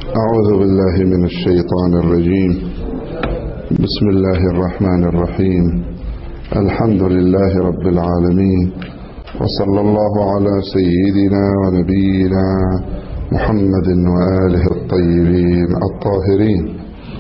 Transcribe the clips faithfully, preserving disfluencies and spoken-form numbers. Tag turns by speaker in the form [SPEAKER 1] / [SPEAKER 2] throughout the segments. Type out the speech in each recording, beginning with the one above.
[SPEAKER 1] أعوذ بالله من الشيطان الرجيم. بسم الله الرحمن الرحيم. الحمد لله رب العالمين، وصلى الله على سيدنا ونبينا محمد وآله الطيبين الطاهرين.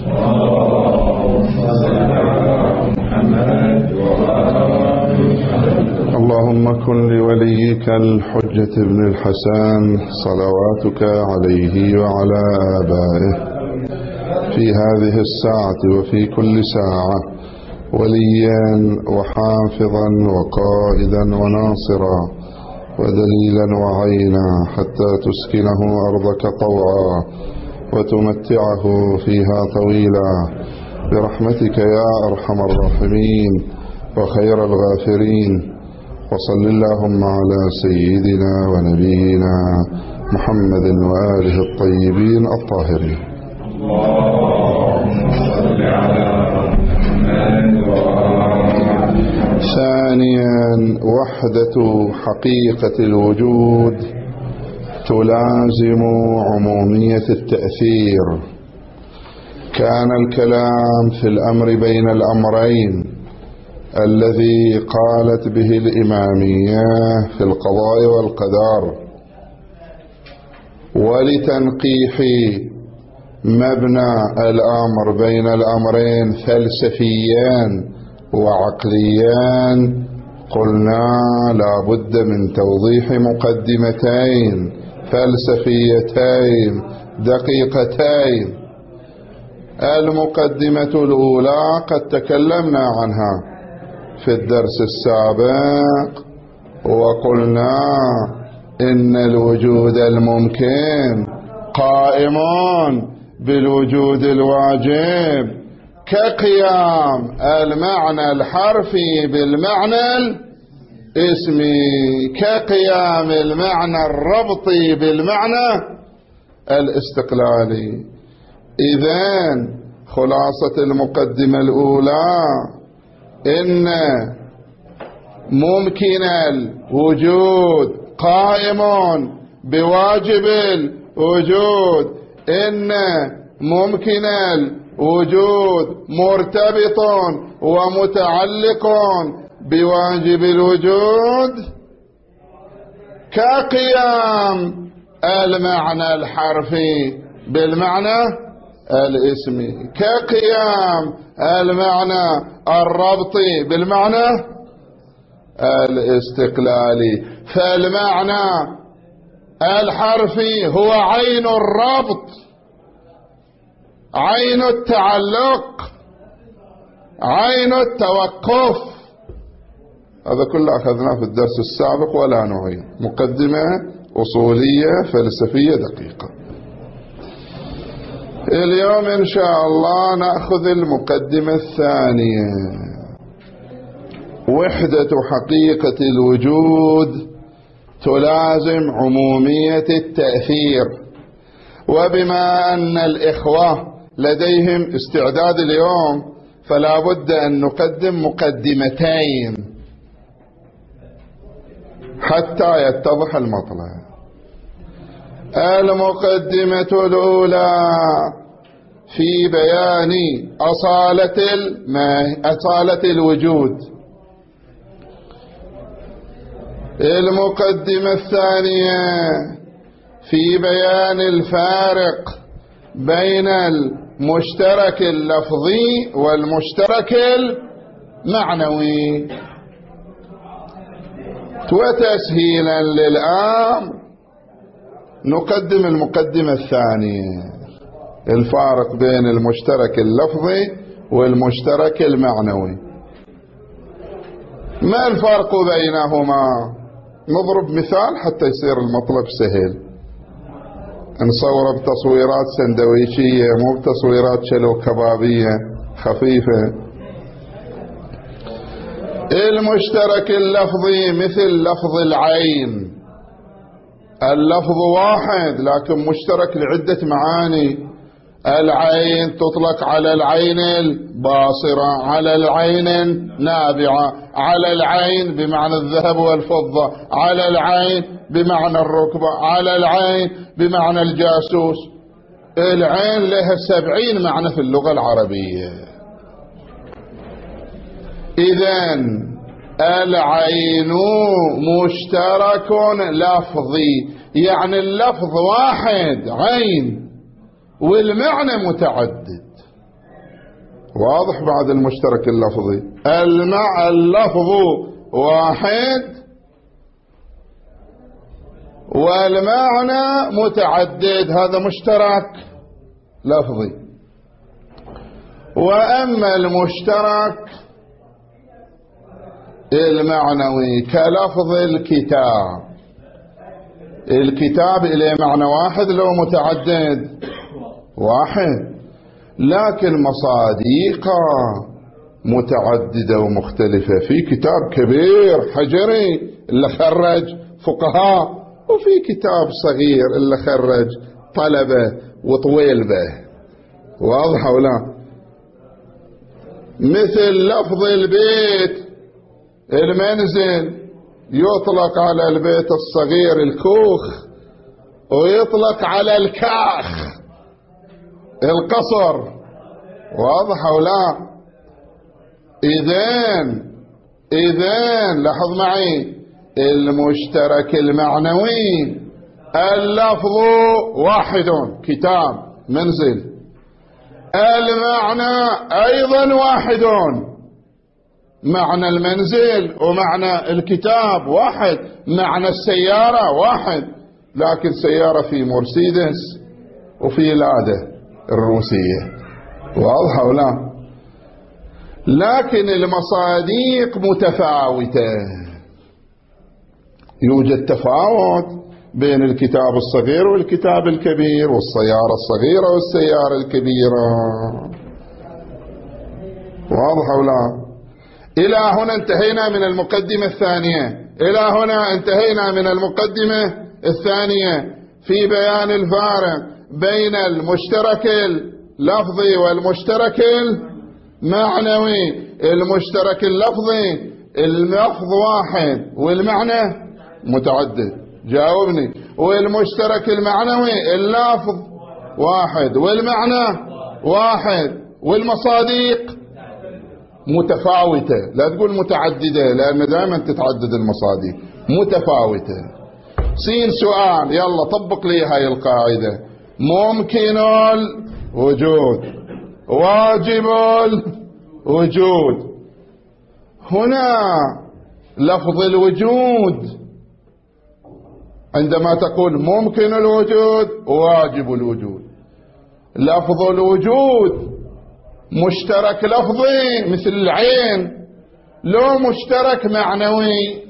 [SPEAKER 1] اللهم كن لوليك الحجة بن الحسن صلواتك عليه وعلى آبائه في هذه الساعة وفي كل ساعة وليا وحافظا وقائدا وناصرا ودليلا وعينا، حتى تسكنه أرضك طوعا وتمتعه فيها طويلا، برحمتك يا أرحم الراحمين وخير الغافرين. وصل اللهم على سيدنا ونبينا محمد وآله الطيبين الطاهرين. ثانيا، وحدة حقيقة الوجود تلازم عمومية التأثير. كان الكلام في الأمر بين الأمرين الذي قالت به الإمامية في القضاء والقدر، ولتنقيح مبنى الأمر بين الأمرين فلسفيان وعقليان، قلنا لا بد من توضيح مقدمتين فلسفيتين دقيقتين. المقدمة الأولى قد تكلمنا عنها في الدرس السابق، وقلنا إن الوجود الممكن قائم بالوجود الواجب كقيام المعنى الحرفي بالمعنى الاسمي، كقيام المعنى الربطي بالمعنى الاستقلالي. إذن خلاصة المقدمة الأولى إن ممكن الوجود قائم بواجب الوجود، إن ممكن الوجود مرتبط ومتعلق بواجب الوجود كقيام المعنى الحرفي بالمعنى الاسمي، كقيام المعنى الربطي بالمعنى الاستقلالي. فالمعنى الحرفي هو عين الربط، عين التعلق، عين التوقف. هذا كله أخذناه في الدرس السابق ولا نعيد. مقدمة أصولية فلسفية دقيقة. اليوم إن شاء الله نأخذ المقدمة الثانية، وحدة حقيقة الوجود تلازم عمومية التأثير. وبما أن الإخوة لديهم استعداد اليوم فلا بد أن نقدم مقدمتين حتى يتضح المطلب. المقدمة الأولى في بيان أصالة أصالة الوجود. المقدمة الثانية في بيان الفارق بين المشترك اللفظي والمشترك المعنوي. وتسهيلا للأمر نقدم المقدمة الثانية، الفارق بين المشترك اللفظي والمشترك المعنوي. ما الفرق بينهما؟ نضرب مثال حتى يصير المطلب سهل. نصوره بتصويرات سندويشية مو بتصويرات شلو كبابية خفيفة. المشترك اللفظي مثل لفظ العين، اللفظ واحد لكن مشترك لعدة معاني. العين تطلق على العين الباصرة، على العين النابعة، على العين بمعنى الذهب والفضة، على العين بمعنى الركبة، على العين بمعنى الجاسوس. العين لها سبعين معنى في اللغة العربية. إذن العين مشترك لفظي، يعني اللفظ واحد عين والمعنى متعدد. واضح بعد المشترك اللفظي؟ المع اللفظ واحد والمعنى متعدد، هذا مشترك لفظي. وأما المشترك المعنوي كلفظ الكتاب، الكتاب إليه معنى واحد لو متعدد؟ واحد، لكن مصاديقه متعددة ومختلفة. في كتاب كبير حجري اللي خرج فقهاء، وفي كتاب صغير اللي خرج طلبة وطويل به. واضح ولا؟ مثل لفظ البيت المنزل، يطلق على البيت الصغير الكوخ، ويطلق على الكاخ القصر. واضح ولا؟ إذن إذن لاحظ معي، المشترك المعنوي اللفظ واحد كتاب منزل، المعنى أيضا واحد، معنى المنزل ومعنى الكتاب واحد، معنى السيارة واحد، لكن سيارة في مرسيدس وفي لادا الروسية. واضحة ولا؟ لكن المصاديق متفاوتة، يوجد تفاوت بين الكتاب الصغير والكتاب الكبير، والسيارة الصغيرة والسيارة الكبيرة. واضحة ولا؟ إلى هنا انتهينا من المقدمة الثانية، إلى هنا انتهينا من المقدمة الثانية في بيان الفارق بين المشترك اللفظي والمشترك المعنوي. المشترك اللفظي اللفظ واحد والمعنى متعدد، جاوبني. والمشترك المعنوي اللفظ واحد والمعنى واحد، والمصاديق متفاوتة. لا تقول متعددة، لأن دائما تتعدد المصاديق. متفاوتة. سين سؤال، يلا طبق لي هاي القاعدة. ممكن الوجود، واجب الوجود. هنا لفظ الوجود عندما تقول ممكن الوجود واجب الوجود، لفظ الوجود مشترك لفظي مثل العين، لو مشترك معنوي؟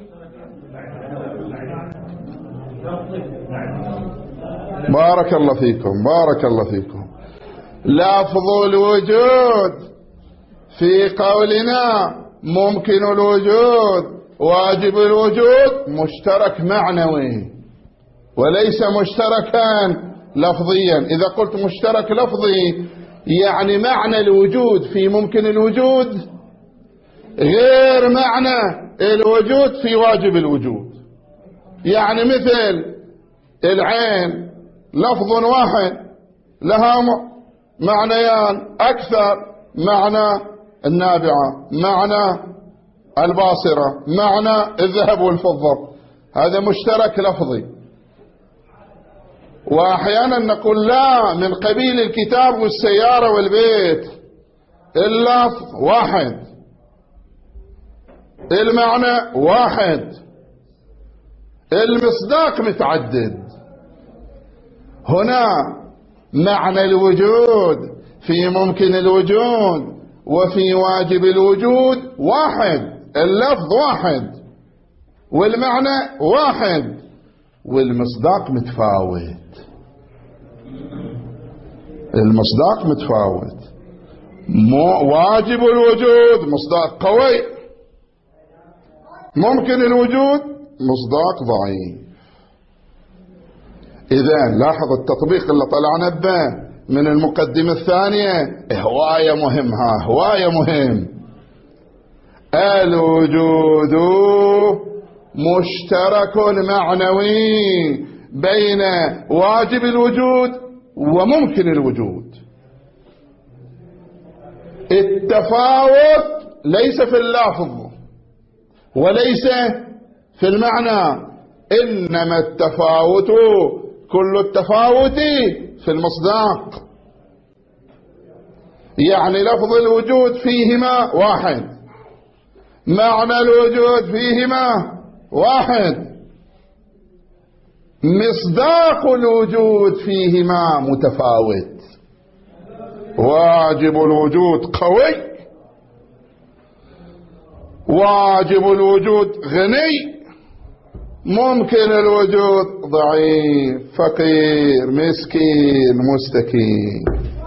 [SPEAKER 1] بارك الله فيكم، بارك الله فيكم. لفظ الوجود في قولنا ممكن الوجود واجب الوجود مشترك معنوي وليس مشتركا لفظيا. إذا قلت مشترك لفظي يعني معنى الوجود في ممكن الوجود غير معنى الوجود في واجب الوجود. يعني مثل العين لفظ واحد لها معنيان أكثر، معنى النابعة، معنى الباصرة، معنى الذهب والفضة، هذا مشترك لفظي. وأحيانا نقول لا، من قبيل الكتاب والسيارة والبيت، اللفظ واحد، المعنى واحد، المصداق متعدد. هنا معنى الوجود في ممكن الوجود وفي واجب الوجود واحد، اللفظ واحد والمعنى واحد والمصداق متفاوت. المصداق متفاوت. واجب الوجود مصداق قوي، ممكن الوجود مصداق ضعيف. إذا لاحظ التطبيق اللي طلعنا به من المقدمة الثانية هواية مهم، ها هواية مهم. الوجود مشترك معنوي بين واجب الوجود وممكن الوجود. التفاوت ليس في اللفظ وليس في المعنى، إنما التفاوت كل التفاوت في المصداق. يعني لفظ الوجود فيهما واحد، معنى الوجود فيهما واحد، مصداق الوجود فيهما متفاوت. واجب الوجود قوي، واجب الوجود غني، ممكن الوجود ضعيف، فقير، مسكين، مستكين.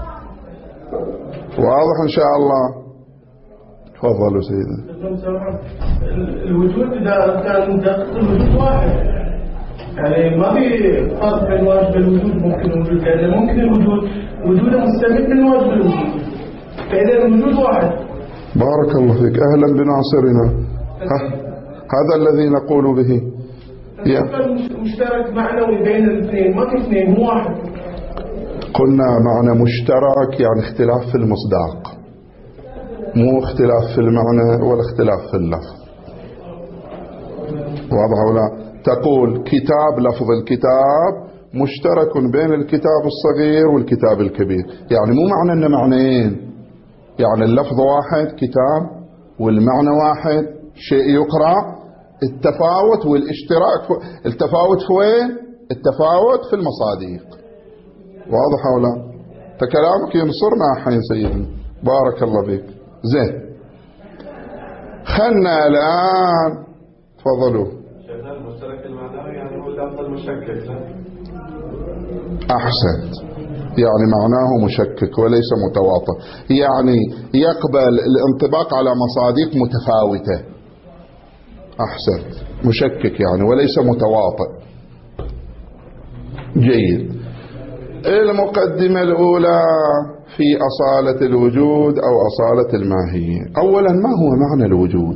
[SPEAKER 1] واضح إن شاء الله؟ تفضلوا سيدنا.
[SPEAKER 2] الوجود إذا كان الوجود واحد، يعني ما في فرق بين واجب الوجود ممكن الوجود، يعني ممكن الوجود وجوده مستمر من واجب الوجود، فإذا الوجود واحد.
[SPEAKER 1] بارك الله فيك، أهلا بناصرنا. هذا الذي نقول به.
[SPEAKER 2] مشترك معنوي بين الاثنين، ما في اثنين، مو واحد.
[SPEAKER 1] قلنا معنى مشترك يعني اختلاف في المصداق، مو اختلاف في المعنى ولا اختلاف في اللفظ. واضح ولا؟ تقول كتاب، لفظ الكتاب مشترك بين الكتاب الصغير والكتاب الكبير، يعني مو معنى انه معنيين، يعني اللفظ واحد كتاب والمعنى واحد شيء يقرأ. التفاوت والاشتراك، التفاوت في وين؟ التفاوت في المصادق. واضح ولا؟ فكلامك ينصرنا حين سيدنا، بارك الله بك. زين، خلنا الآن تفضلوا.
[SPEAKER 2] المشترك المعنوي يعني هو اللفظ المشكك.
[SPEAKER 1] أحسنت، يعني معناه مشكك وليس متواطئ، يعني يقبل الانطباق على مصادق متفاوتة. أحسنت، مشكك يعني وليس متواطئ. جيد. المقدمة الأولى في أصالة الوجود أو أصالة الماهية. أولا، ما هو معنى الوجود؟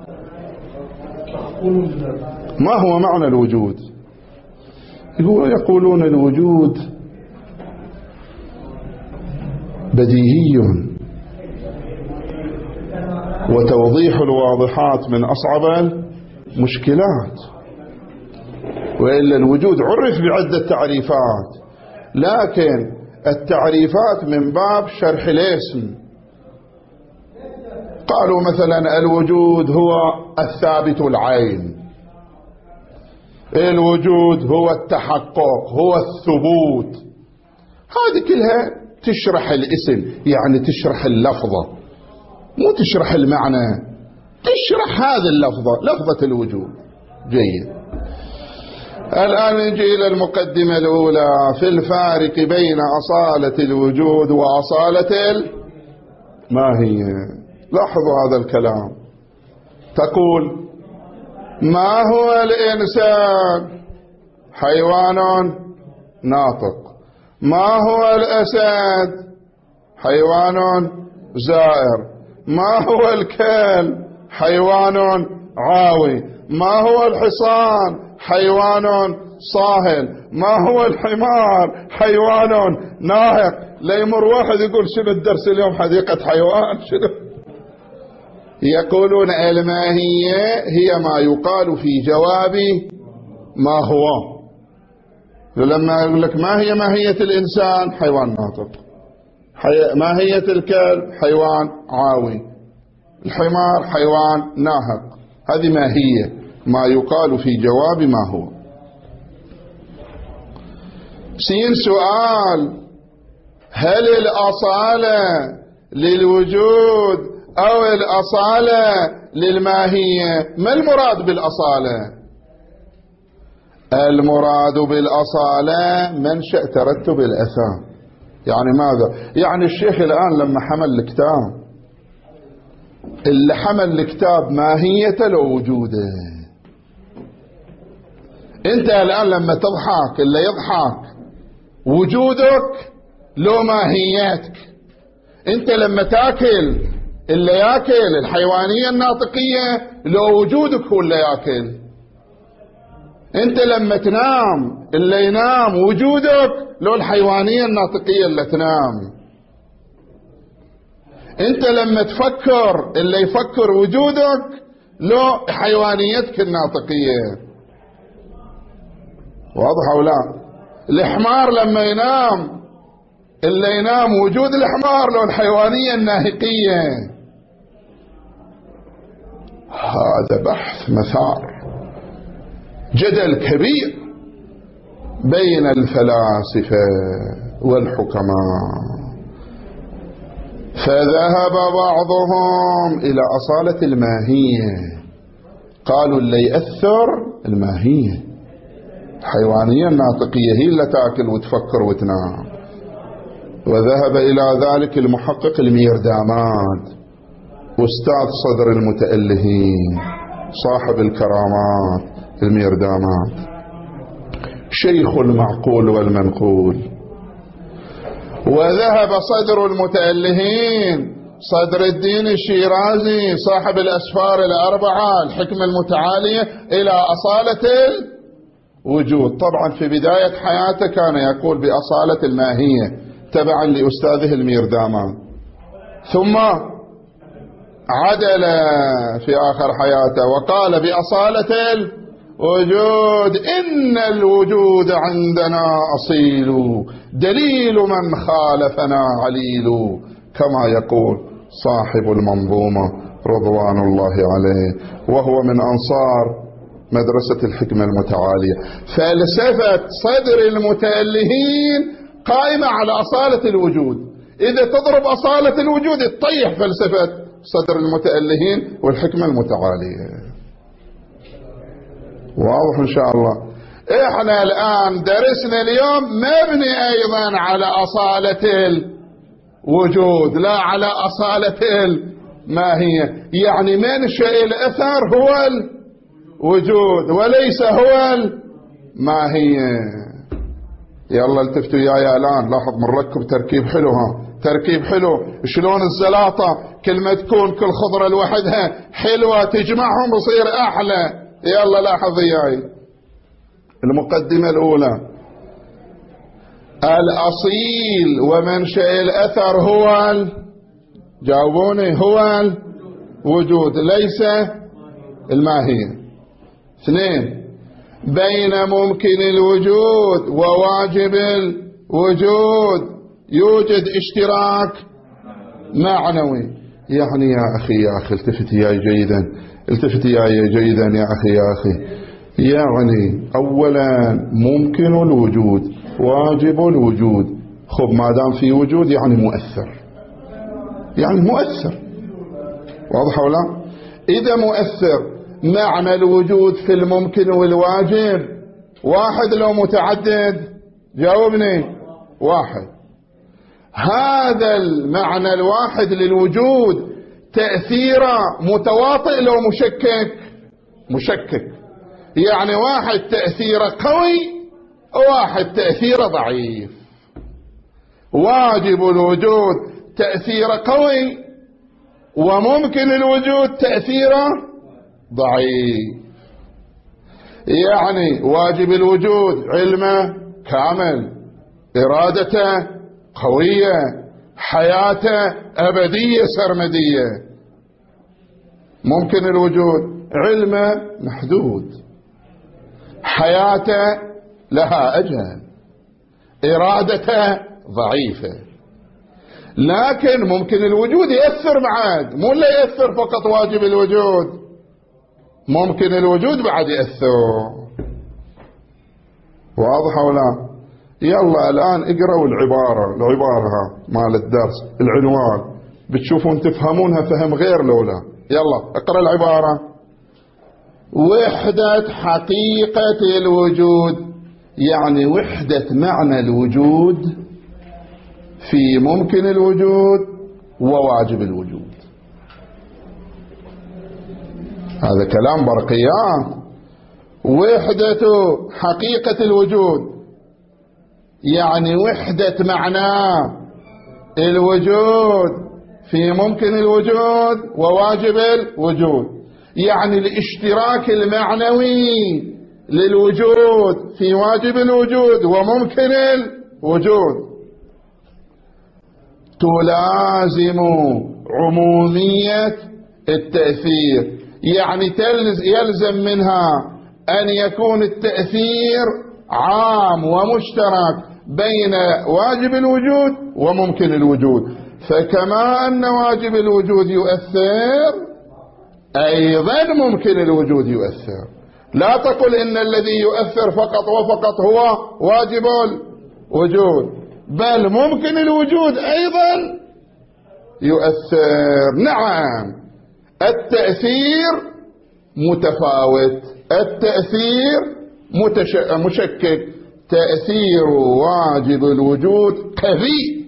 [SPEAKER 1] ما هو معنى الوجود؟ هو يقولون الوجود بديهي، وتوضيح الواضحات من أصعب المشكلات، وإلا الوجود عرف بعدة تعريفات، لكن التعريفات من باب شرح الاسم. قالوا مثلا الوجود هو الثابت العين، الوجود هو التحقق، هو الثبوت. هذه كلها تشرح الاسم، يعني تشرح اللفظة، مو تشرح المعنى، تشرح هذه اللفظة، لفظة الوجود. جيد. الآن نجي إلى المقدمة الأولى في الفارق بين أصالة الوجود وأصالة الماهية. لاحظوا هذا الكلام. تقول ما هو الإنسان؟ حيوان ناطق. ما هو الأسد؟ حيوان زائر. ما هو الكلب؟ حيوان عاوي. ما هو الحصان؟ حيوان صاهل. ما هو الحمار؟ حيوان ناهق. ليمر واحد يقول شنو الدرس اليوم؟ حديقة حيوان؟ شنو؟ يقولون الماهية هي ما يقال في جواب ما هو. لما يقول لك ما هي ماهية الإنسان؟ حيوان ناطق. حي... ماهية الكلب؟ حيوان عاوي. الحمار حيوان ناهق. هذه ماهية، ما يقال في جواب ما هو. سين سؤال: هل الأصالة للوجود أو الأصالة للماهية؟ ما المراد بالأصالة؟ المراد بالأصالة منشأ ترتب الأثام. يعني ماذا؟ يعني الشيخ الآن لما حمل الكتاب، اللي حمل الكتاب ماهيته لو وجوده. انت الآن لما تضحك، اللي يضحك وجودك لو ماهيتك. انت لما تاكل، اللي ياكل الحيوانية الناطقية لو وجودك هو اللي ياكل. انت لما تنام اللي ينام وجودك لو الحيوانية الناطقية اللي تنام. انت لما تفكر اللي يفكر وجودك لو حيوانيتك الناطقية. واضح او لا؟ الحمار لما ينام اللي ينام وجود الحمار لو الحيوانية الناهقية. هذا بحث مثار جدل كبير بين الفلاسفة والحكماء. فذهب بعضهم إلى أصالة الماهية، قالوا اللي يأثر الماهية الحيوانية الناطقية هي اللي تأكل وتفكر وتنام. وذهب إلى ذلك المحقق الميرداماد أستاذ صدر المتألهين صاحب الكرامات الميرداماد، شيخ المعقول والمنقول. وذهب صدر المتألهين صدر الدين الشيرازي صاحب الأسفار الأربعة الحكمة المتعالية إلى أصالة الوجود. طبعا في بداية حياته كان يقول بأصالة الماهية تبعا لأستاذه الميرداماد، ثم عدل في آخر حياته وقال بأصالة الوجود. إن الوجود عندنا أصيل دليل من خالفنا عليل، كما يقول صاحب المنظومة رضوان الله عليه، وهو من أنصار مدرسة الحكمة المتعالية. فلسفة صدر المتألهين قائمة على أصالة الوجود. إذا تضرب أصالة الوجود تطيح فلسفة صدر المتألهين والحكمة المتعالية. واضح إن شاء الله؟ إحنا الآن درسنا اليوم مبني أيضا على أصالة الوجود لا على أصالة الماهية. يعني منشأ الأثر هو الوجود وليس هو الماهية. يلا التفتوا يا الآن، لاحظ منركب تركيب حلو. ها تركيب حلو شلون الزلاطة كل ما تكون كل خضرة لوحدها حلوة تجمعهم يصير أحلى. يلا لاحظ وياي المقدمة الأولى. الأصيل ومنشأ الأثر هو ال... جاوبوني هو الوجود ليس الماهية. اثنين، بين ممكن الوجود وواجب الوجود يوجد اشتراك معنوي. يعني يا أخي يا أخي التفت ياي جيدا، التفت ياي جيدا يا أخي يا أخي. يعني أولا ممكن الوجود واجب الوجود، خب ما دام في وجود يعني مؤثر، يعني مؤثر. واضح ولا؟ إذا مؤثر معنى الوجود في الممكن والواجب واحد لو متعدد؟ جاوبني. واحد. هذا المعنى الواحد للوجود تأثيره متواطئ لو مشكك؟ مشكك. يعني واحد تأثيره قوي وواحد تأثيره ضعيف. واجب الوجود تأثيره قوي وممكن الوجود تأثيره ضعيف. يعني واجب الوجود علمه كامل، إرادته قوية، حياته أبدية سرمدية. ممكن الوجود علمه محدود، حياته لها أجل، إرادته ضعيفة. لكن ممكن الوجود يأثر بعد، مو لا يأثر فقط واجب الوجود، ممكن الوجود بعد يأثر. واضح ولا؟ يلا الآن اقرأوا العبارة العبارة مال الدرس العنوان بتشوفون تفهمونها فهم غير لولا. يلا اقرأ العبارة. وحدة حقيقة الوجود، يعني وحدة معنى الوجود في ممكن الوجود وواجب الوجود. هذا كلام برقيات. وحدة حقيقة الوجود يعني وحدة معنى الوجود في ممكن الوجود وواجب الوجود، يعني الاشتراك المعنوي للوجود في واجب الوجود وممكن الوجود، تلازم عمومية التأثير، يعني يلزم منها أن يكون التأثير عام ومشترك بين واجب الوجود وممكن الوجود. فكما أن واجب الوجود يؤثر أيضا ممكن الوجود يؤثر. لا تقل إن الذي يؤثر فقط وفقط هو واجب الوجود، بل ممكن الوجود أيضا يؤثر. نعم، التأثير متفاوت، التأثير مشكك. تأثير واجب الوجود قوي،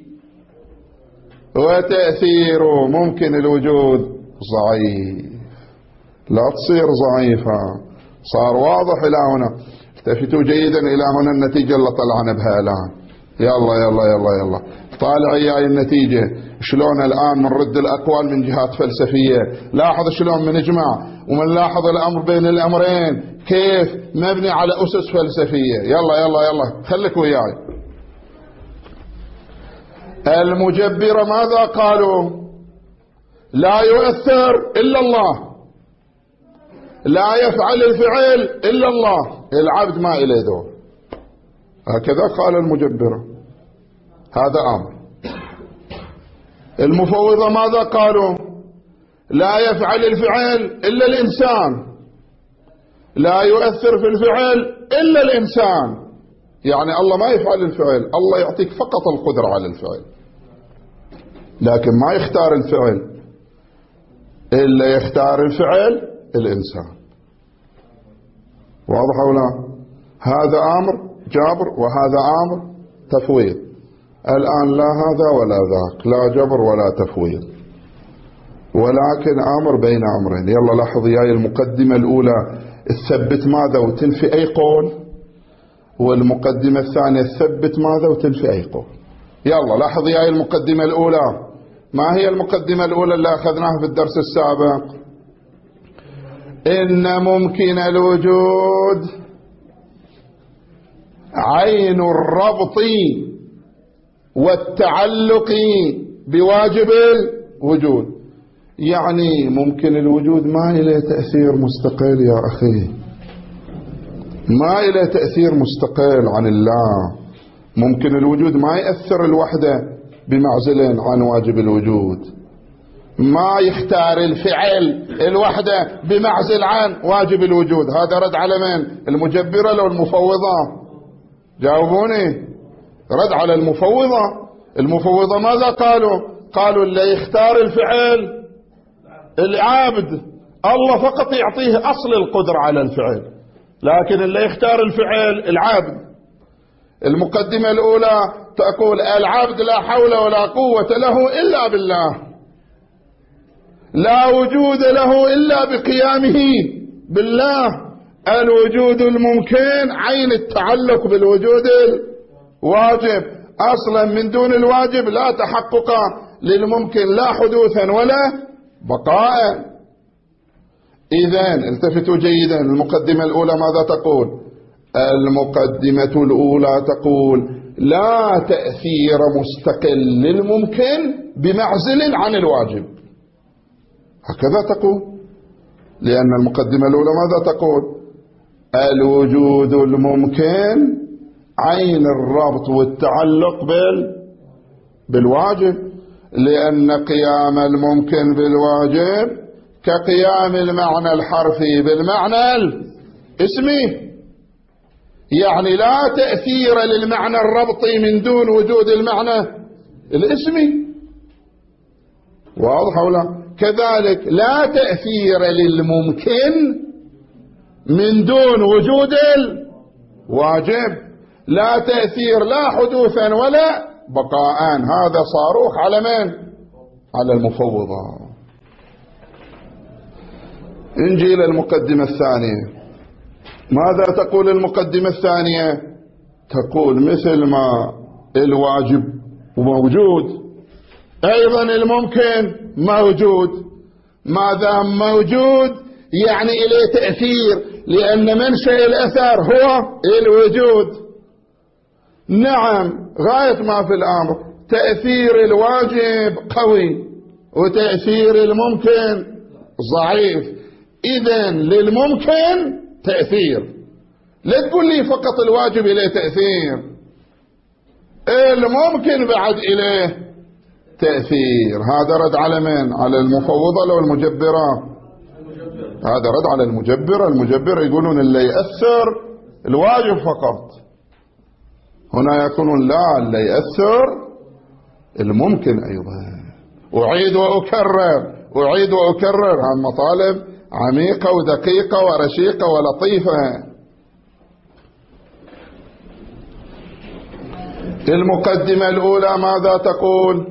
[SPEAKER 1] وتأثير ممكن الوجود ضعيف. لا تصير ضعيفة، صار واضح إلى هنا. التفتوا جيدا إلى هنا النتيجة اللي طلعنا بها الآن. يلا يلا يلا يلا طالع إياي النتيجة. شلون الآن منرد الأقوال من جهات فلسفية. لاحظ شلون منجمع ومنلاحظ الأمر بين الأمرين كيف مبني على أسس فلسفية. يلا يلا يلا خليك وياي. المجبرة ماذا قالوا؟ لا يؤثر إلا الله، لا يفعل الفعل إلا الله، العبد ما إليه دور. هكذا قال المجبرة، هذا أمر. المفوضة ماذا قالوا؟ لا يفعل الفعل إلا الإنسان، لا يؤثر في الفعل إلا الإنسان، يعني الله ما يفعل الفعل، الله يعطيك فقط القدرة على الفعل، لكن ما يختار الفعل، إلا يختار الفعل الإنسان. واضح أو لا؟ هذا أمر جبر وهذا أمر تفويض. الآن لا هذا ولا ذاك، لا جبر ولا تفويض، ولكن أمر بين أمرين. يلا لاحظ ياي المقدمة الأولى تثبت ماذا وتنفي أي قول، والمقدمة الثانية تثبت ماذا وتنفي أي قول. يلا لاحظ ياي المقدمة الأولى. ما هي المقدمة الأولى اللي أخذناها في الدرس السابق؟ إن ممكن الوجود عين الربط والتعلق بواجب الوجود. يعني ممكن الوجود ما إليه تأثير مستقل يا أخي، ما إليه تأثير مستقل عن الله. ممكن الوجود ما يأثر الوحدة بمعزل عن واجب الوجود، ما يختار الفعل الوحدة بمعزل عن واجب الوجود. هذا رد على من؟ المجبرة لو المفوضة؟ جاوبوني. رد على المفوضة. المفوضة ماذا قالوا؟ قالوا اللي يختار الفعل العابد، الله فقط يعطيه أصل القدرة على الفعل، لكن اللي يختار الفعل العابد. المقدمة الأولى تقول العبد لا حول ولا قوة له إلا بالله، لا وجود له إلا بقيامه بالله. الوجود الممكن عين التعلق بالوجود الواجب، أصلا من دون الواجب لا تحقق للممكن، لا حدوثا ولا بقاء. إذن التفتوا جيدا، المقدمة الأولى ماذا تقول؟ المقدمة الأولى تقول لا تأثير مستقل للممكن بمعزل عن الواجب، هكذا تقول. لأن المقدمة الأولى ماذا تقول؟ الوجود الممكن عين الربط والتعلق بال بالواجب، لأن قيام الممكن بالواجب كقيام المعنى الحرفي بالمعنى الاسمي، يعني لا تأثير للمعنى الربطي من دون وجود المعنى الاسمي. واضح ولا؟ كذلك لا تأثير للممكن من دون وجود الواجب، لا تأثير لا حدوثا ولا بقاء. هذا صاروخ على من؟ على المفوضة. نجي إلى المقدمة الثانية. ماذا تقول المقدمة الثانية؟ تقول مثل ما الواجب موجود أيضا الممكن موجود، ما دام موجود يعني إليه تأثير، لأن منشأ الأثر هو الوجود. نعم، غاية ما في الأمر تأثير الواجب قوي وتأثير الممكن ضعيف. إذن للممكن تأثير، لا تقول لي فقط الواجب إليه تأثير، الممكن بعد إليه تأثير. هذا رد على من؟ على المفوضة والمجبرة. هذا رد على المجبرة. المجبرة يقولون اللي يأثر الواجب فقط، هنا يقولون لا، اللي يأثر الممكن أيضا. أعيد وأكرر أعيد وأكرر عن مطالب عميقة ودقيقة ورشيقة ولطيفة. المقدمة الأولى ماذا تقول؟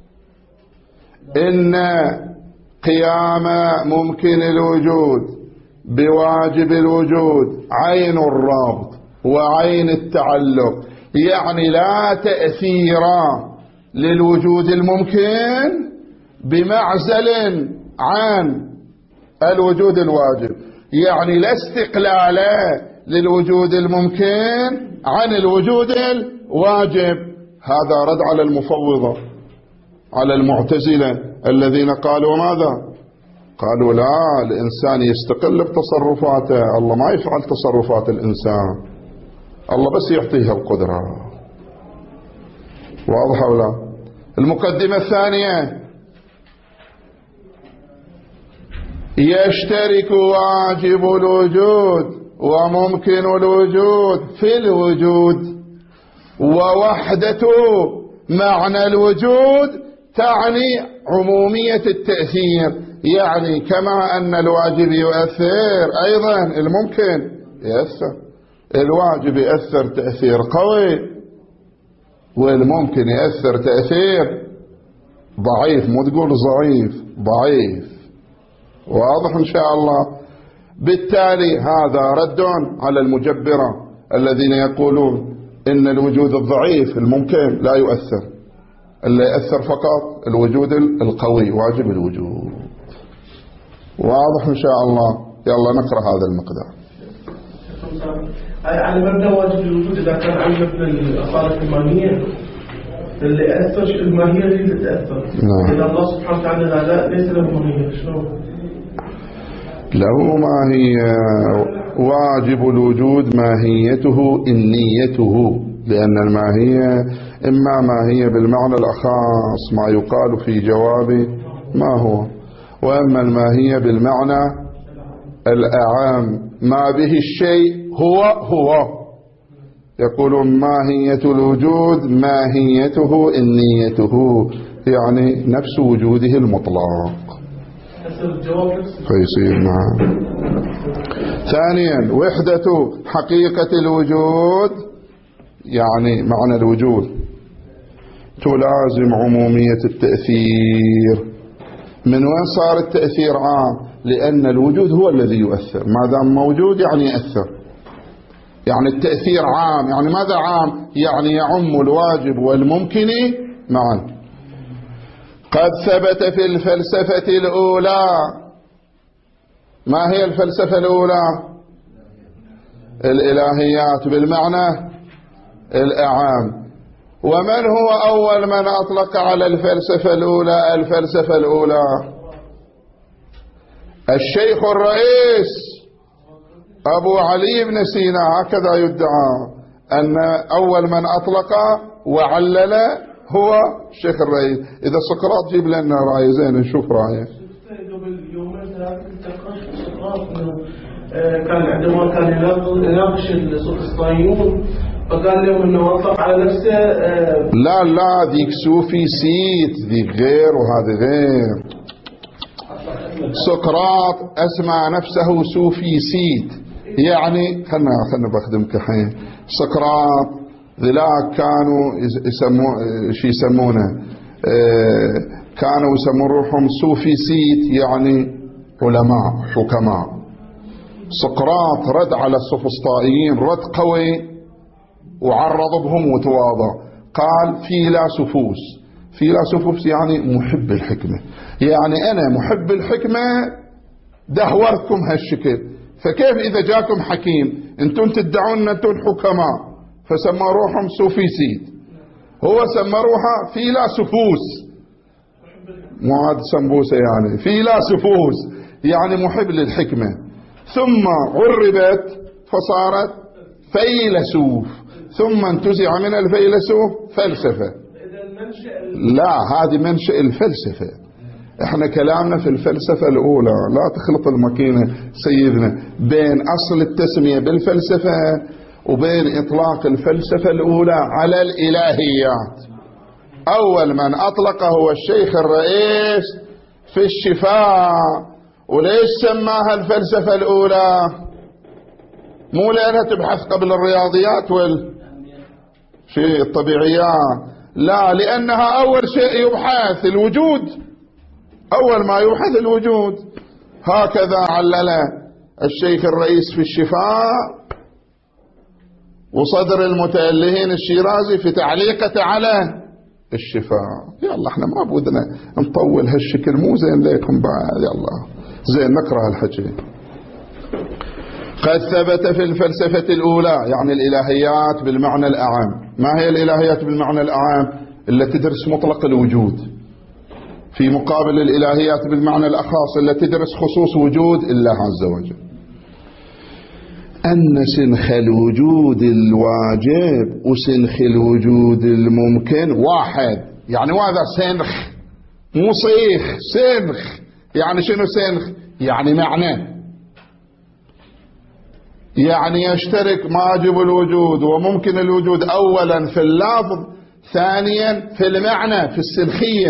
[SPEAKER 1] إن قيام ممكن الوجود بواجب الوجود عين الرابط وعين التعلق، يعني لا تأثير للوجود الممكن بمعزل عن الوجود الواجب، يعني لا استقلال للوجود الممكن عن الوجود الواجب. هذا رد على المفوضة، على المعتزلة الذين قالوا ماذا؟ قالوا لا، الإنسان يستقل بتصرفاته، الله ما يفعل تصرفات الإنسان، الله بس يعطيها القدرة. واضح أو لا؟ المقدمة الثانية، يشترك واجب الوجود وممكن الوجود في الوجود، ووحدة معنى الوجود تعني عمومية التأثير، يعني كما أن الواجب يؤثر أيضا الممكن يأثر. الواجب يأثر تأثير قوي والممكن يأثر تأثير ضعيف، مو تقول ضعيف، ضعيف. واضح إن شاء الله؟ بالتالي هذا رد على المجبرة الذين يقولون إن الوجود الضعيف الممكن لا يؤثر، اللي يأثر فقط الوجود القوي واجب الوجود. واضح إن شاء الله؟ يلا نقرأ هذا المقدار.
[SPEAKER 2] على مبدأ واجب الوجود إذا كان عن مبنى الأصالة الماهية، اللي يأثر الماهية اللي تتأثر. نعم. إذا الله سبحانه وتعالى لا ليس له ماهية، شلون؟
[SPEAKER 1] له ماهية. واجب الوجود ماهيته إنيته، لأن الماهية إما ماهية بالمعنى الأخاص ما يقال في جواب ما هو، وإما الماهية بالمعنى الأعام ما به الشيء هو هو. يقولون ماهية الوجود ماهيته إنيته، يعني نفس وجوده المطلق فيصير معه. ثانيا، وحدة حقيقة الوجود، يعني معنى الوجود تلازم عمومية التأثير. من وين صار التأثير عام؟ لأن الوجود هو الذي يؤثر، ما دام موجود يعني يأثر، يعني التأثير عام. يعني ماذا عام؟ يعني يعم الواجب والممكن معا. قد ثبت في الفلسفة الأولى. ما هي الفلسفة الأولى؟ الإلهيات بالمعنى الأعام. ومن هو أول من أطلق على الفلسفة الأولى الفلسفة الأولى؟ الشيخ الرئيس أبو علي بن سينا، هكذا يدعى أن أول من أطلق وعلل هو الشيخ الرئيس. إذا سقراط جيب لنا رأي زين نشوف رأيه.
[SPEAKER 2] قبل يومين ثلاثة تقرأت سقراط كان عندما كان يناقش الصهيونيون فقال لهم انه اطلق على نفسه.
[SPEAKER 1] لا لا ذيك صوفي سيت، ذيك غير وهذا غير. سقراط اسمع نفسه صوفي سيت، يعني خلنا خلنا بخدمك الحين. سقراط ذلاك كانوا يسمون شي يسمونه، كانوا يسمون روحهم صوفي سيت، يعني علماء حكماء. سقراط رد على السفسطائيين رد قوي وعرض بهم وتواضع، قال فيلاسوفوس. فيلاسوفوس يعني محب الحكمة، يعني أنا محب الحكمة دهورتكم هالشكل، فكيف إذا جاكم حكيم أنتم تدعون أن أنتم حكماء فسمى روحهم سوفيسيد، هو سمى روحه فيلاسوفوس، مو عاد سمبوسة يعني فيلاسوفوس يعني محب للحكمة، ثم عربت فصارت فيلسوف، ثم انتزع من الفيلسوف فلسفة. لا، هذه منشأ الفلسفة. احنا كلامنا في الفلسفة الأولى، لا تخلط الماكينة سيدنا بين أصل التسمية بالفلسفة وبين إطلاق الفلسفة الأولى على الإلهيات. أول من أطلقه هو الشيخ الرئيس في الشفاء. وليش سماها الفلسفة الأولى؟ مو لأنها تبحث قبل الرياضيات والشيء الطبيعيات، لا، لأنها أول شيء يبحث الوجود، أول ما يبحث الوجود. هكذا علل الشيخ الرئيس في الشفاء، وصدر المتألهين الشيرازي في تعليقة على الشفاء. يلا احنا ما بودنا نطول هالشكل، مو زين ليكم بعد. يلا زين نقرأ الحكي. قد ثبت في الفلسفة الأولى، يعني الإلهيات بالمعنى الأعام. ما هي الإلهيات بالمعنى الأعام؟ التي تدرس مطلق الوجود، في مقابل الإلهيات بالمعنى الأخص التي تدرس خصوص وجود الله عز وجل. أن سنخ الوجود الواجب وسنخ الوجود الممكن واحد. يعني ماذا سنخ؟ مو صيخ، سنخ. يعني شنو سنخ؟ يعني معنى، يعني يشترك واجب الوجود وممكن الوجود أولا في اللفظ، ثانيا في المعنى في السنخية.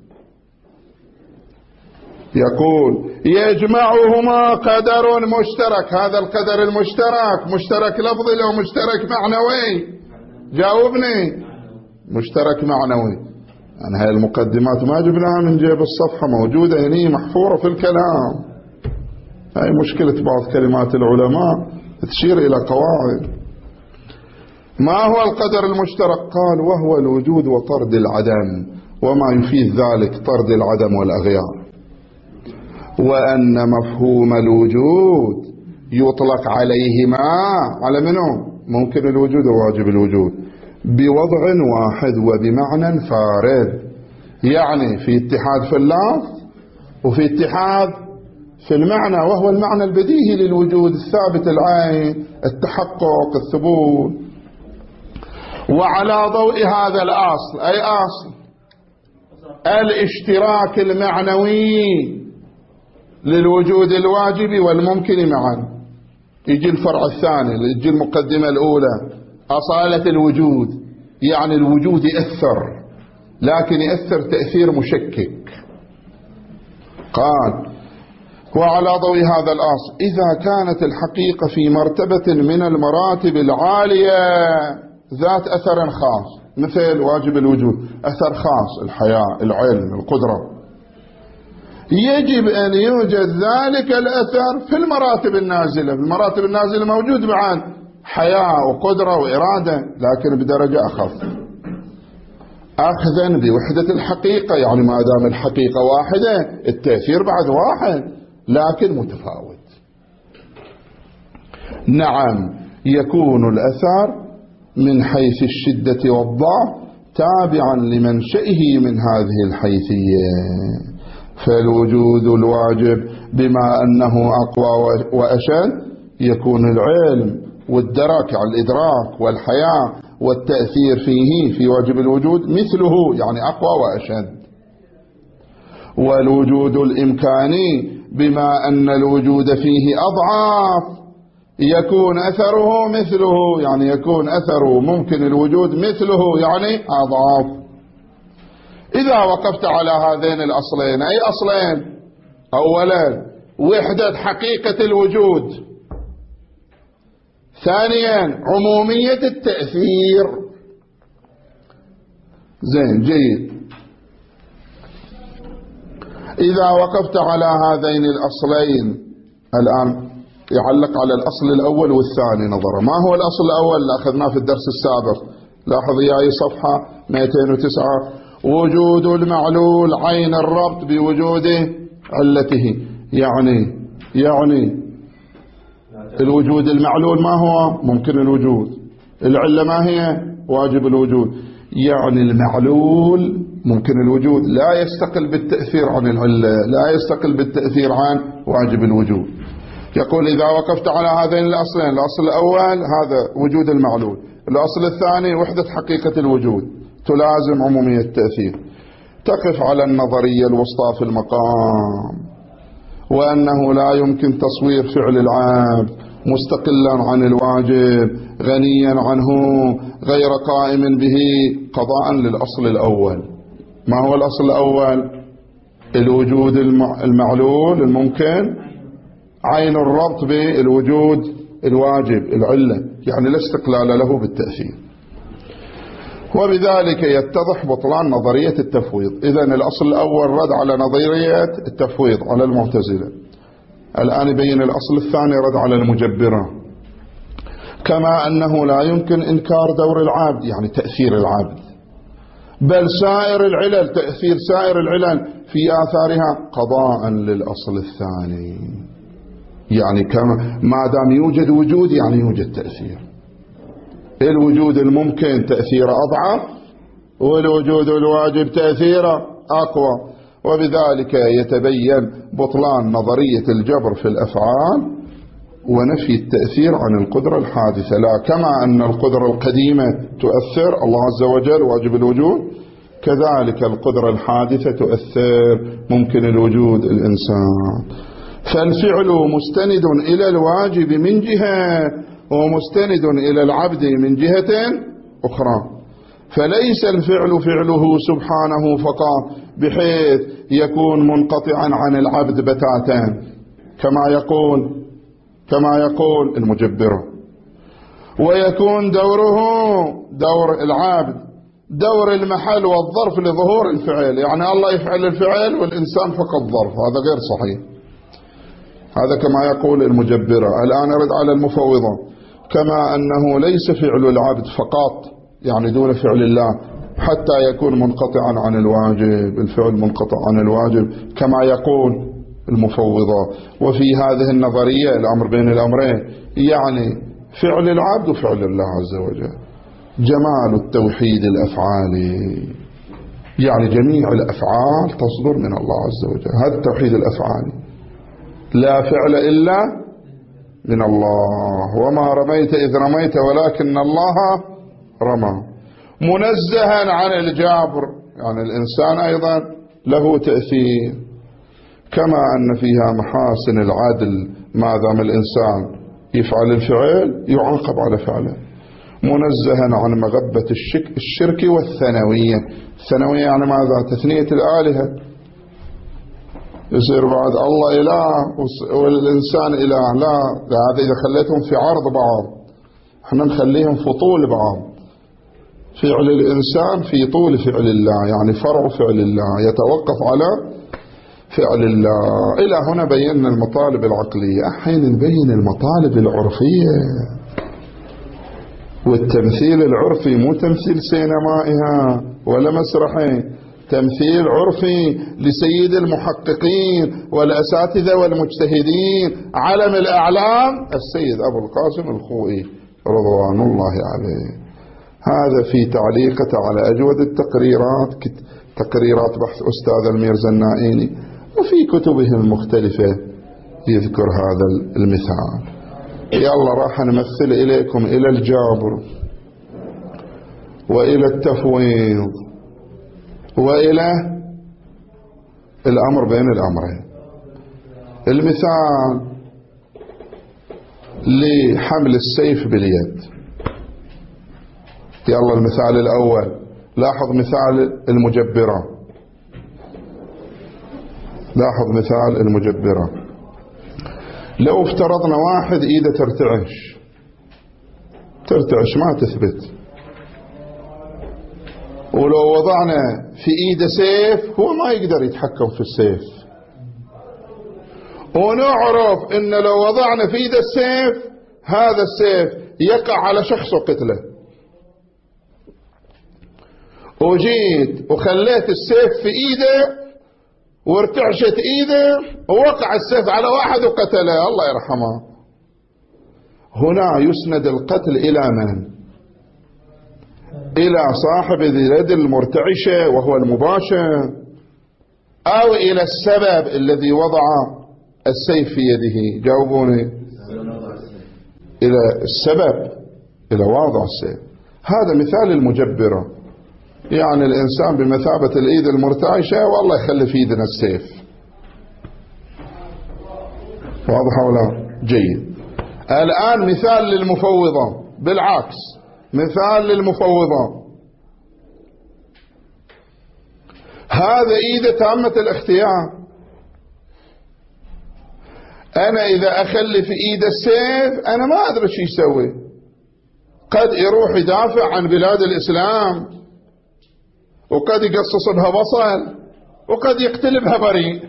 [SPEAKER 1] يقول يجمعهما قدر مشترك. هذا القدر المشترك مشترك لفظي لو مشترك معنوي؟ جاوبني. مشترك معنوي. يعني هاي المقدمات ما جبناها من جيب الصفحة، موجودة هنا محفورة في الكلام. هاي مشكلة بعض كلمات العلماء تشير إلى قواعد. ما هو القدر المشترك؟ قال وهو الوجود وطرد العدم، وما يفيد ذلك طرد العدم والأغيار. وأن مفهوم الوجود يطلق عليهما، على منه؟ ممكن الوجود وواجب الوجود، بوضع واحد وبمعنى فارد. يعني في اتحاد في اللفظ وفي اتحاد في المعنى، وهو المعنى البديهي للوجود الثابت العين، التحقق، الثبوت. وعلى ضوء هذا الأصل، أي أصل الاشتراك المعنوي للوجود الواجب والممكن معا، يجي الفرع الثاني، يجي المقدمة الأولى أصالة الوجود. يعني الوجود يأثر، لكن يأثر تأثير مشكك. قال وعلى ضوء هذا الأصل إذا كانت الحقيقة في مرتبة من المراتب العالية ذات أثر خاص، مثل واجب الوجود أثر خاص، الحياة، العلم، القدرة، يجب أن يوجد ذلك الأثر في المراتب النازلة. في المراتب النازلة موجود بعد حياة وقدرة وإرادة، لكن بدرجة أخف، أخذا بوحدة الحقيقة. يعني ما دام الحقيقة واحدة التأثير بعد واحد لكن متفاوت. نعم يكون الأثر من حيث الشدة والضعف تابعا لمنشئه من هذه الحيثية. فالوجود الواجب بما أنه أقوى وأشد يكون العلم والدرك على الإدراك والحياة والتأثير فيه في واجب الوجود مثله، يعني أقوى وأشد. والوجود الإمكاني بما أن الوجود فيه أضعاف يكون أثره مثله، يعني يكون أثره ممكن الوجود مثله، يعني أضعاف. إذا وقفت على هذين الأصلين، أي أصلين؟ أولا وحدة حقيقة الوجود، ثانيا عمومية التأثير. زين جيد. إذا وقفت على هذين الأصلين، الآن يعلق على الأصل الأول والثاني نظرا. ما هو الأصل الأول اللي أخذناه في الدرس السابق؟ لاحظ ياي صفحة مئتين وتسعة. وجود المعلول عين الربط بوجود علته. يعني يعني الوجود المعلول ما هو؟ ممكن الوجود. العلة ما هي؟ واجب الوجود. يعني المعلول ممكن الوجود لا يستقل بالتأثير عن العلة، لا يستقل بالتأثير عن واجب الوجود. يقول إذا وقفت على هذين الأصلين، الأصل الأول هذا وجود المعلول، الأصل الثاني وحدة حقيقة الوجود، تلازم عمومية التأثير. تقف على النظرية الوسطى في المقام، وأنه لا يمكن تصوير فعل العبد مستقلا عن الواجب غنيا عنه غير قائم به قضاء للأصل الأول. ما هو الأصل الأول؟ الوجود المعلول الممكن، عين الربط بالوجود الواجب العلة، يعني لا استقلال له بالتأثير. وبذلك يتضح بطلان نظرية التفويض. إذن الأصل الأول رد على نظرية التفويض على المعتزلة. الآن يبين الأصل الثاني رد على المجبرة. كما أنه لا يمكن إنكار دور العبد، يعني تأثير العبد، بل سائر العلل، تأثير سائر العلل في آثارها قضاء للأصل الثاني. يعني كما ما دام يوجد وجود يعني يوجد تأثير. الوجود الممكن تأثير أضعف، والوجود الواجب تأثير أقوى. وبذلك يتبين بطلان نظرية الجبر في الأفعال ونفي التأثير عن القدرة الحادثة. لا كما أن القدرة القديمة تؤثر الله عز وجل واجب الوجود، كذلك القدرة الحادثة تؤثر ممكن الوجود الإنسان. فالفعل مستند إلى الواجب من جهة، ومستند إلى العبد من جهة أخرى. فليس الفعل فعله سبحانه فقط بحيث يكون منقطعا عن العبد بتاتا كما يقول كما يقول المجبرة، ويكون دوره دور العبد دور المحل والظرف لظهور الفعل، يعني الله يفعل الفعل والإنسان فقط ظرف. هذا غير صحيح، هذا كما يقول المجبرة. الآن أرد على المفوضة. كما أنه ليس فعل العبد فقط، يعني دون فعل الله، حتى يكون منقطعا عن الواجب، الفعل منقطع عن الواجب كما يقول المفوضة. وفي هذه النظرية الأمر بين الأمرين، يعني فعل العبد وفعل الله عز وجل. جمال التوحيد الأفعالي، يعني جميع الأفعال تصدر من الله عز وجل. هذا التوحيد الأفعالي، لا فعل إلا من الله. وما رميت إذ رميت ولكن الله رمى. منزها عن الجابر، يعني الإنسان أيضا له تأثير، كما أن فيها محاسن العدل ما دام الإنسان يفعل الفعل يعاقب على فعله. منزها عن مغبة الشك الشرك والثانوية. الثانوية يعني ماذا؟ تثنية الآلهة، يصير بعد الله إله والإنسان إله. لا، هذا إذا خليتهم في عرض بعض، احنا نخليهم في طول بعض. فعل الإنسان في طول فعل الله، يعني فرع فعل الله يتوقف على فعل الله. إلى هنا بينا المطالب العقلية. أحيانا نبين المطالب العرفية، والتمثيل العرفي مو تمثيل سينمائها ولا مسرحي، تمثيل عرفي لسيد المحققين والأساتذة والمجتهدين علم الأعلام السيد أبو القاسم الخوئي رضوان الله عليه. هذا في تعليقة على أجود التقريرات، تقريرات بحث أستاذ الميرزا النائيني، وفي كتبه المختلفة يذكر هذا المثال. يلا راح نمثل إليكم إلى الجابر وإلى التفويض وإلى الأمر بين الأمرين. المثال لحمل السيف باليد. يلا المثال الأول، لاحظ مثال المجبرة، لاحظ مثال المجبرة. لو افترضنا واحد ايده ترتعش ترتعش ما تثبت، ولو وضعنا في ايده سيف هو ما يقدر يتحكم في السيف، ونعرف ان لو وضعنا في ايده السيف هذا السيف يقع على شخص وقتله، وجيت وخليت السيف في ايده وارتعشت ايده ووقع السيف على واحد وقتله، الله يرحمه، هنا يسند القتل إلى من؟ إلى صاحب اليد المرتعشة وهو المباشر، أو إلى السبب الذي وضع السيف في يده؟ جاوبوني. إلى السبب، إلى واضع السيف. هذا مثال المجبرة، يعني الإنسان بمثابة الإيد المرتعشة والله يخلي في يدنا السيف. واضح ولا؟ جيد. الآن مثال للمفوضة بالعكس، مثال للمفوضة. هذا إيده تامة الاختيار. أنا إذا أخلي في إيد السيف أنا ما أدري شو يسوي، قد يروح يدافع عن بلاد الإسلام، وقد يقصص بها بصل، وقد يقتل بها بريء.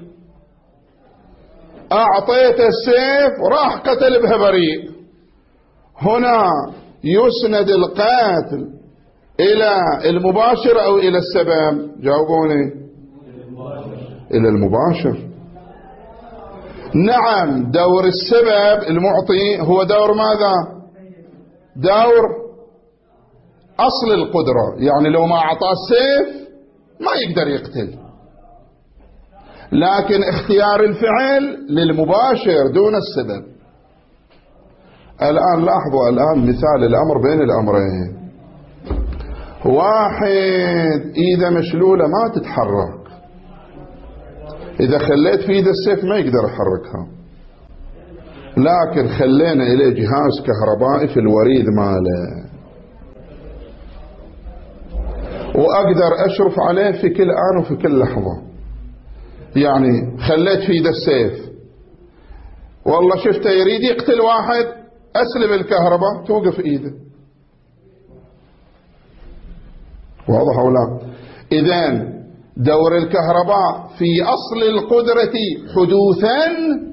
[SPEAKER 1] أعطيت السيف راح قتل بها بريء. هنا يسند القاتل إلى المباشر أو إلى السبب؟ جاوبوني. إلى المباشر. نعم، دور السبب المعطي هو دور ماذا؟ دور أصل القدرة، يعني لو ما أعطاه السيف ما يقدر يقتل، لكن اختيار الفعل للمباشر دون السبب. الآن لاحظوا الآن مثال الأمر بين الأمرين. واحد إذا مشلولة ما تتحرك، إذا خليت في يد السيف ما يقدر يحركها، لكن خلينا إليه جهاز كهربائي في الوريد ماله، وأقدر أشرف عليه في كل آن وفي كل لحظة. يعني خليت في يد السيف، والله شفته يريد يقتل واحد، أسلب الكهرباء توقف إيده. واضح أو لا؟ إذن دور الكهرباء في أصل القدرة حدوثا،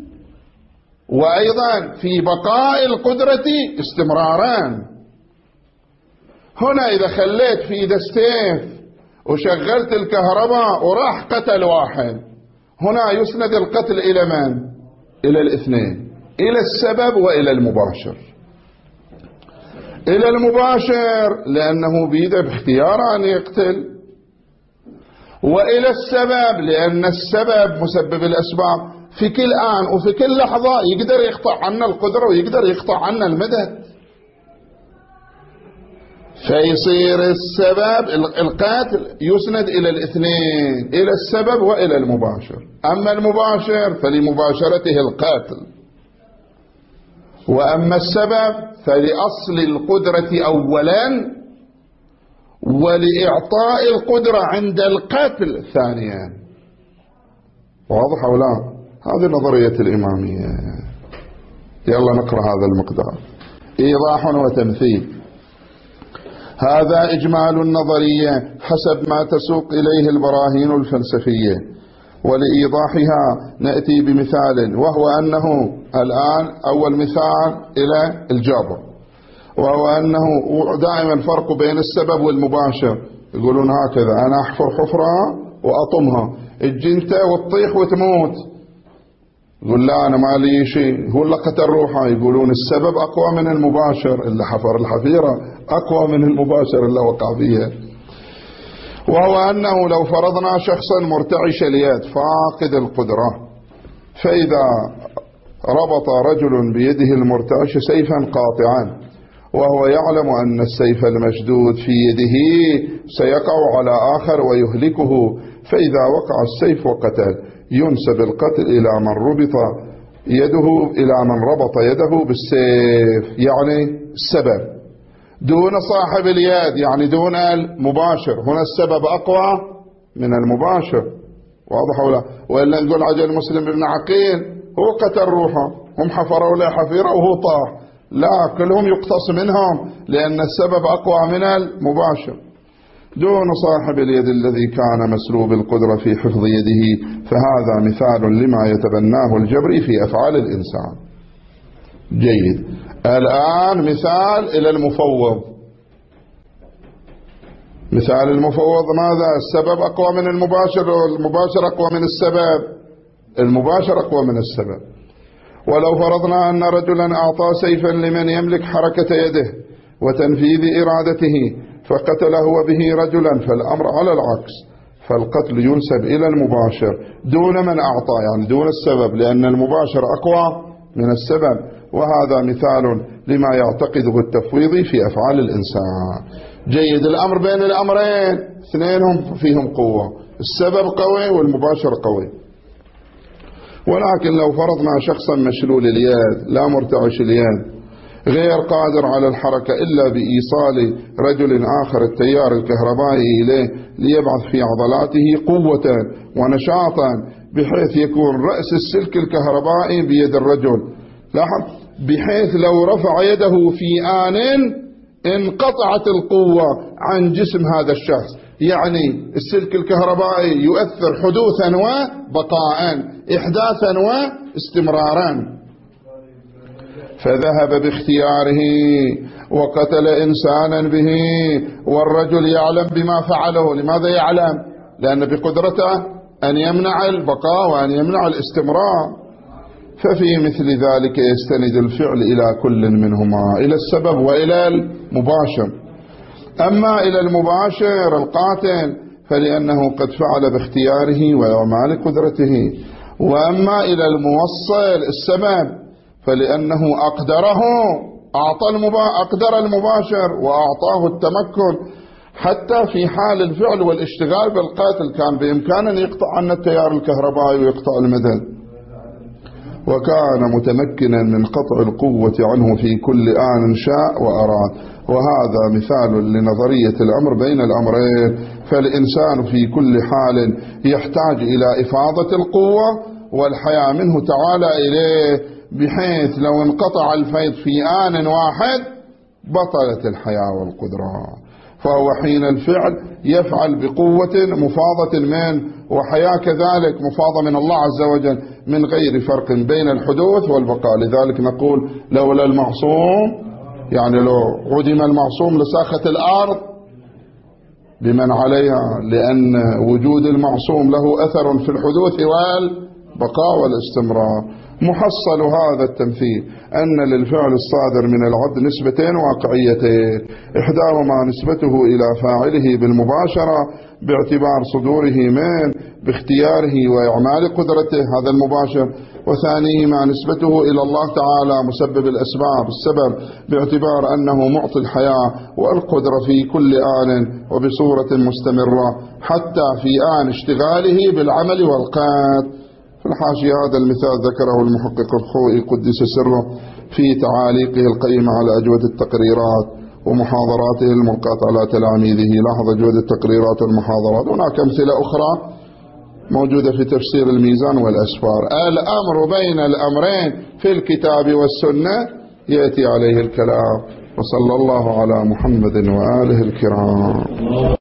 [SPEAKER 1] وأيضا في بقاء القدرة استمرارا. هنا إذا خليت في يد السيف وشغلت الكهرباء وراح قتل واحد، هنا يسند القتل إلى من؟ إلى الاثنين، إلى السبب وإلى المباشر. إلى المباشر لأنه بيده باختياره أن يقتل، وإلى السبب لأن السبب مسبب الأسباب في كل آن وفي كل لحظة يقدر يقطع عنا القدرة ويقدر يقطع عنا المدد. فيصير السبب القاتل يسند إلى الاثنين، إلى السبب وإلى المباشر. أما المباشر فلمباشرته القاتل، وأما السبب فلأصل القدرة أولا ولإعطاء القدرة عند القتل ثانيا. واضح أو لا؟ هذه نظرية الإمامية. يلا نقرأ هذا المقدار. إيضاح وتمثيل. هذا إجمال النظرية حسب ما تسوق إليه البراهين الفلسفية، ولإيضاحها نأتي بمثال، وهو أنه الآن أول مثال إلى الجابر، وهو أنه دائما فرق بين السبب والمباشر. يقولون هكذا: أنا أحفر حفرة وأطمها، تجي أنت وتطيح وتموت. يقول لا أنا ما لي شيء، هو اللي قتل روحه. يقولون السبب أقوى من المباشر، اللي حفر الحفيرة أقوى من المباشر اللي وقع فيها. وهو أنه لو فرضنا شخصا مرتعش اليد فاقد القدرة، فإذا ربط رجل بيده المرتعش سيفا قاطعا، وهو يعلم أن السيف المشدود في يده سيقع على آخر ويهلكه، فإذا وقع السيف وقتل ينسب القتل إلى من ربط يده إلى من ربط يده بالسيف، يعني السبب، دون صاحب اليد، يعني دون المباشر. هنا السبب أقوى من المباشر. واضح ولا؟ وإلا نقول عجل مسلم بن عقيل هو قتل روحه، هم حفروا له حفيرة وهو طاح. لا، كلهم يقتص منهم لأن السبب أقوى من المباشر، دون صاحب اليد الذي كان مسلوب القدرة في حفظ يده. فهذا مثال لما يتبناه الجبري في أفعال الإنسان. جيد. الآن مثال إلى المفوض. مثال المفوض ماذا؟ السبب أقوى من المباشر، والمباشر أقوى من السبب. المباشر أقوى من السبب. ولو فرضنا أن رجلا أعطى سيفا لمن يملك حركة يده وتنفيذ إرادته فقتله به رجلا، فالأمر على العكس، فالقتل ينسب إلى المباشر دون من أعطى، يعني دون السبب، لأن المباشر أقوى من السبب. وهذا مثال لما يعتقده التفويضي في أفعال الإنسان. جيد، الأمر بين الأمرين اثنينهم فيهم قوة، السبب قوي والمباشر قوي. ولكن لو فرضنا شخصا مشلول اليد لا مرتعش اليد غير قادر على الحركة إلا بإيصال رجل آخر التيار الكهربائي إليه ليبعث في عضلاته قوة ونشاطا بحيث يكون رأس السلك الكهربائي بيد الرجل، لاحظ، بحيث لو رفع يده في آن انقطعت القوة عن جسم هذا الشخص، يعني السلك الكهربائي يؤثر حدوثا وبقاء، إحداثا واستمرارا. فذهب باختياره وقتل إنسانا به والرجل يعلم بما فعله. لماذا يعلم؟ لأن بقدرته أن يمنع البقاء وأن يمنع الاستمرار. ففي مثل ذلك يستند الفعل إلى كل منهما، إلى السبب وإلى المباشر. أما إلى المباشر القاتل فلأنه قد فعل باختياره وإعمال قدرته، وأما إلى الموصل السبب فلأنه أقدره، أعطى المبا... أقدر المباشر وأعطاه التمكن. حتى في حال الفعل والاشتغال بالقاتل كان بإمكانه أن يقطع عن التيار الكهربائي ويقطع المدد، وكان متمكنا من قطع القوة عنه في كل آن شاء وأراد. وهذا مثال لنظرية الأمر بين الأمرين. فالإنسان في كل حال يحتاج إلى إفاضة القوة والحياة منه تعالى إليه، بحيث لو انقطع الفيض في آن واحد بطلت الحياة والقدرة. فهو حين الفعل يفعل بقوة مفاضة من وحياة كذلك مفاضة من الله عز وجل من غير فرق بين الحدوث والبقاء. لذلك نقول لولا المعصوم، يعني لو عدم المعصوم لساخت الأرض بمن عليها، لأن وجود المعصوم له أثر في الحدوث والبقاء والاستمرار. محصل هذا التمثيل أن للفعل الصادر من العبد نسبتين واقعيتين، إحداهما نسبته إلى فاعله بالمباشرة باعتبار صدوره من باختياره وإعمال قدرته، هذا المباشر، وثانيهما نسبته إلى الله تعالى مسبب الأسباب السبب باعتبار أنه معطي الحياة والقدرة في كل آن وبصورة مستمرة حتى في آن اشتغاله بالعمل والقات. في الحاشية هذا المثال ذكره المحقق الخوئي قدس سره في تعاليقه القيمة على أجودة التقريرات ومحاضراته الملقاة على تلاميذه. لاحظ أجودة التقريرات والمحاضرات. هناك أمثلة أخرى موجودة في تفسير الميزان والأسفار. الأمر بين الأمرين في الكتاب والسنة يأتي عليه الكلام. وصلى الله على محمد وآله الكرام.